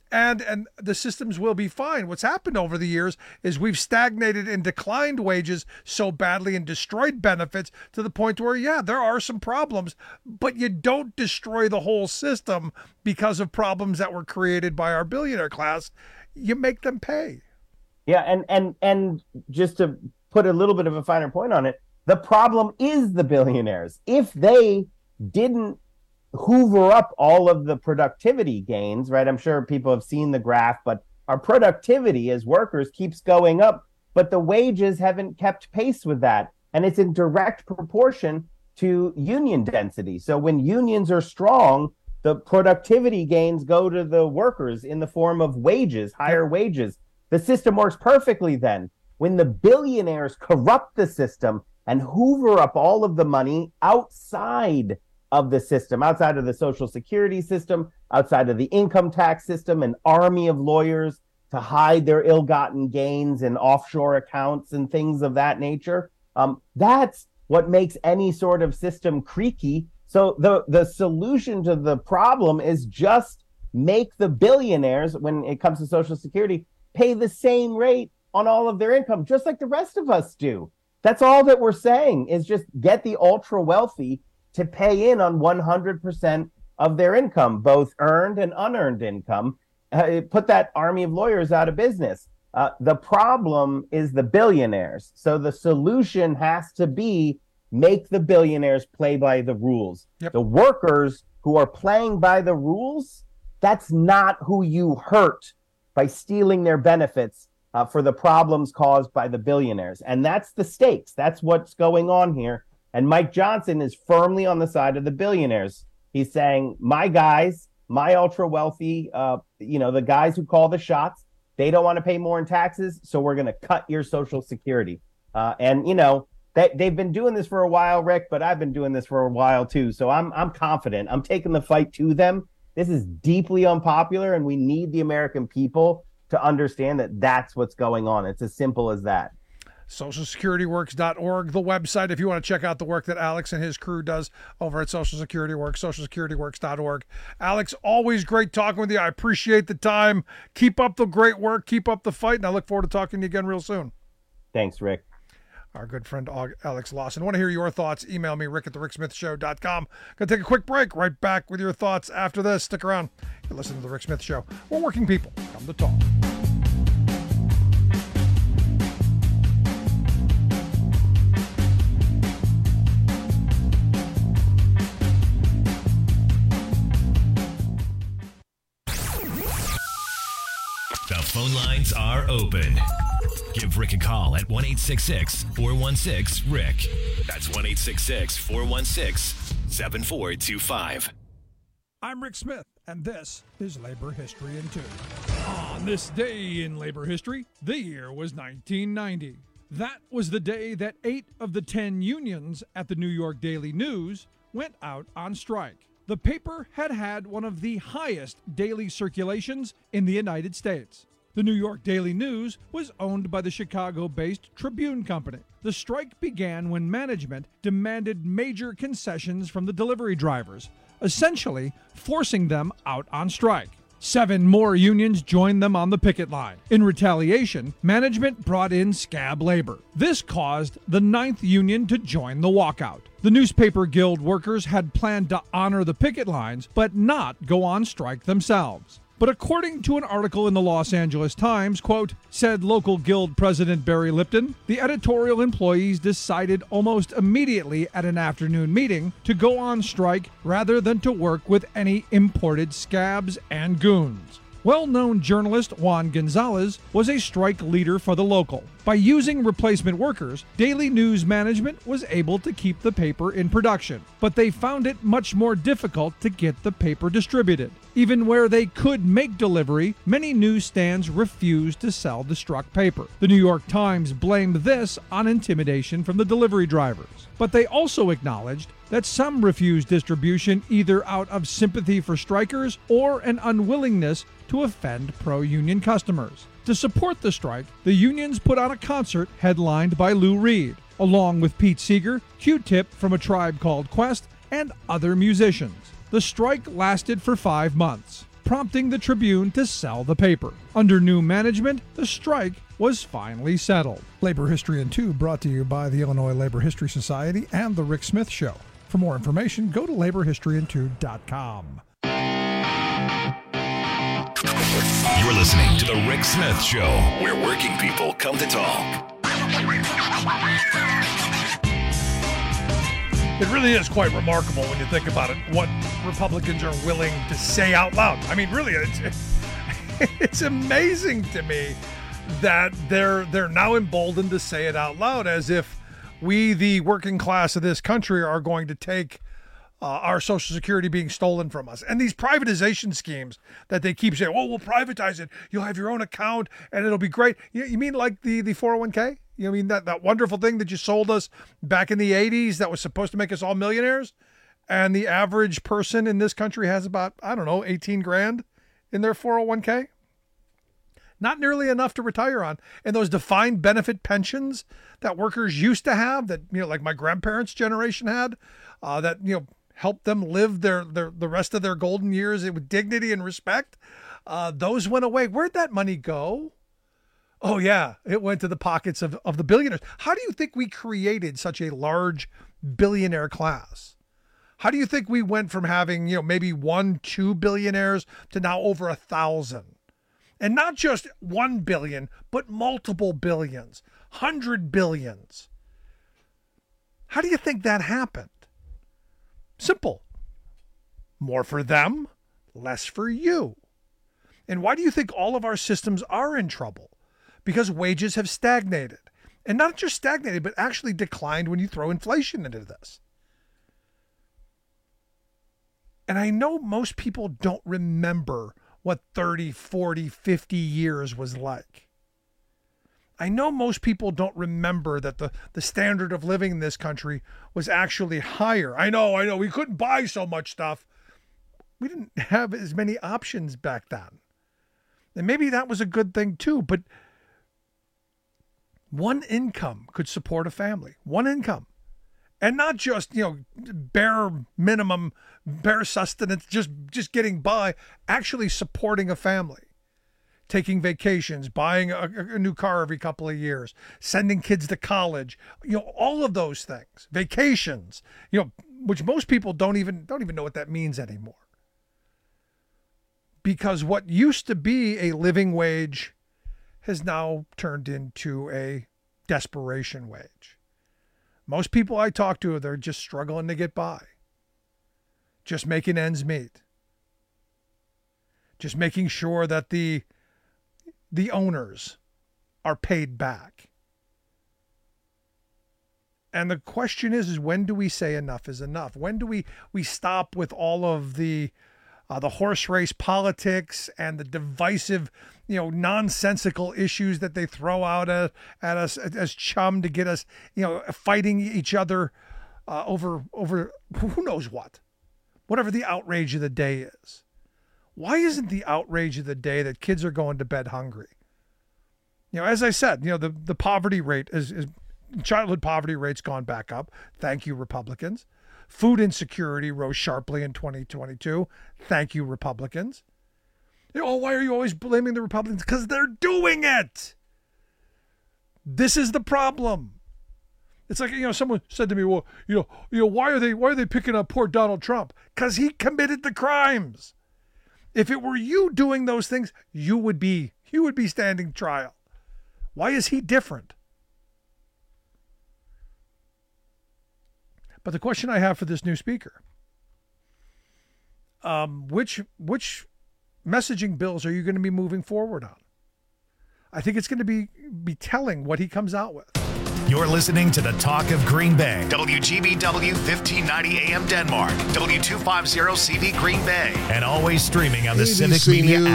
T: And the systems will be fine. What's happened over the years is we've stagnated and declined wages so badly and destroyed benefits to the point where, there are some problems, but you don't destroy the whole system because of problems that were created by our billionaire class. You make them pay.
H: Yeah, and just to put a little bit of a finer point on it, the problem is the billionaires. If they didn't hoover up all of the productivity gains, right? I'm sure people have seen the graph, but our productivity as workers keeps going up, but the wages haven't kept pace with that. And it's in direct proportion to union density. So when unions are strong, the productivity gains go to the workers in the form of wages, higher wages. The system works perfectly then. When the billionaires corrupt the system and hoover up all of the money outside of the system, outside of the Social Security system, outside of the income tax system, an army of lawyers to hide their ill-gotten gains in offshore accounts and things of that nature. That's what makes any sort of system creaky. So the solution to the problem is just make the billionaires, when it comes to Social Security, pay the same rate on all of their income, just like the rest of us do. That's all that we're saying, is just get the ultra wealthy to pay in on 100% of their income, both earned and unearned income. Put that army of lawyers out of business. The problem is the billionaires. So the solution has to be make the billionaires play by the rules. Yep. The workers who are playing by the rules, that's not who you hurt by stealing their benefits for the problems caused by the billionaires. And that's the stakes. That's what's going on here. And Mike Johnson is firmly on the side of the billionaires. He's saying, my guys, my ultra wealthy, the guys who call the shots, they don't want to pay more in taxes, so we're going to cut your Social Security. They've been doing this for a while, Rick, but I've been doing this for a while too. So I'm confident. I'm taking the fight to them. This is deeply unpopular, and we need the American people to understand that that's what's going on. It's as simple as that.
T: SocialSecurityWorks.org, the website, if you want to check out the work that Alex and his crew does over at Social Security Works, SocialSecurityWorks.org. Alex, always great talking with you. I appreciate the time. Keep up the great work. Keep up the fight, and I look forward to talking to you again real soon.
H: Thanks, Rick.
T: Our good friend Alex Lawson. Want to hear your thoughts? Email me, rick@thericksmithshow.com. Going to take a quick break. Right back with your thoughts after this. Stick around. You're listening to The Rick Smith Show. We're working people. Come to talk.
U: The phone lines are open. Give Rick a call at 1-866-416-RICK. That's 1-866-416-7425.
T: I'm Rick Smith, and this is Labor History in 2. On this day in labor history, the year was 1990. That was the day that 8 of the 10 unions at the New York Daily News went out on strike. The paper had one of the highest daily circulations in the United States. The New York Daily News was owned by the Chicago-based Tribune Company. The strike began when management demanded major concessions from the delivery drivers, essentially forcing them out on strike. 7 more unions joined them on the picket line. In retaliation, management brought in scab labor. This caused the 9th union to join the walkout. The newspaper guild workers had planned to honor the picket lines, but not go on strike themselves. But according to an article in the Los Angeles Times, quote, said local guild president Barry Lipton, the editorial employees decided almost immediately at an afternoon meeting to go on strike rather than to work with any imported scabs and goons. Well-known journalist Juan Gonzalez was a strike leader for the local. By using replacement workers, Daily News management was able to keep the paper in production, but they found it much more difficult to get the paper distributed. Even where they could make delivery, many newsstands refused to sell the struck paper. The New York Times blamed this on intimidation from the delivery drivers. But they also acknowledged that some refused distribution either out of sympathy for strikers or an unwillingness to offend pro-union customers. To support the strike, the unions put on a concert headlined by Lou Reed, along with Pete Seeger, Q-Tip from A Tribe Called Quest, and other musicians. The strike lasted for 5 months, prompting the Tribune to sell the paper. Under new management, the strike was finally settled.
I: Labor History in 2 brought to you by the Illinois Labor History Society and The Rick Smith Show. For more information, go to laborhistoryin2.com.
U: You're listening to The Rick Smith Show, where working people come to talk.
T: It really is quite remarkable when you think about it, what Republicans are willing to say out loud. I mean, really, it's amazing to me that they're now emboldened to say it out loud, as if we, the working class of this country, are going to take our Social Security being stolen from us. And these privatization schemes that they keep saying, oh, we'll privatize it. You'll have your own account and it'll be great. You mean like the 401k? You mean that wonderful thing that you sold us back in the 80s that was supposed to make us all millionaires? And the average person in this country has about, 18 grand in their 401k? Not nearly enough to retire on. And those defined benefit pensions that workers used to have, that, like my grandparents' generation had, that, helped them live the rest of their golden years with dignity and respect, those went away. Where'd that money go? Oh, yeah, it went to the pockets of the billionaires. How do you think we created such a large billionaire class? How do you think we went from having, maybe 1-2 billionaires to now over 1,000? And not just 1 billion, but multiple billions, 100 billions. How do you think that happened? Simple. More for them, less for you. And why do you think all of our systems are in trouble? Because wages have stagnated. And not just stagnated, but actually declined when you throw inflation into this. And I know most people don't remember what 30, 40, 50 years was like. I know most people don't remember that the standard of living in this country was actually higher. I know, we couldn't buy so much stuff. We didn't have as many options back then. And maybe that was a good thing too, but one income could support a family. One income. And not just, bare minimum, bare sustenance, just getting by, actually supporting a family. Taking vacations, buying a new car every couple of years, sending kids to college, all of those things. Vacations, which most people don't even know what that means anymore. Because what used to be a living wage has now turned into a desperation wage. Most people I talk to, they're just struggling to get by. Just making ends meet. Just making sure that the owners are paid back. And the question is when do we say enough is enough? When do we stop with all of the horse race politics and the divisive, nonsensical issues that they throw out at us as chum to get us, fighting each other over who knows what, whatever the outrage of the day is. Why isn't the outrage of the day that kids are going to bed hungry? As I said, the poverty rate is childhood poverty rate's gone back up. Thank you, Republicans. Food insecurity rose sharply in 2022. Thank you, Republicans. Why are you always blaming the Republicans? Because they're doing it. This is the problem. It's like, someone said to me, well, why are they picking up poor Donald Trump? Because he committed the crimes. If it were you doing those things, you would be standing trial. Why is he different? But the question I have for this new speaker, which messaging bills are you going to be moving forward on? I think it's going to be telling what he comes out with.
A: You're listening to the Talk of Green Bay. WGBW 1590 AM Denmark. W250 CV Green Bay. And always streaming on the
E: ABC
A: Civic Media
E: News.
A: app.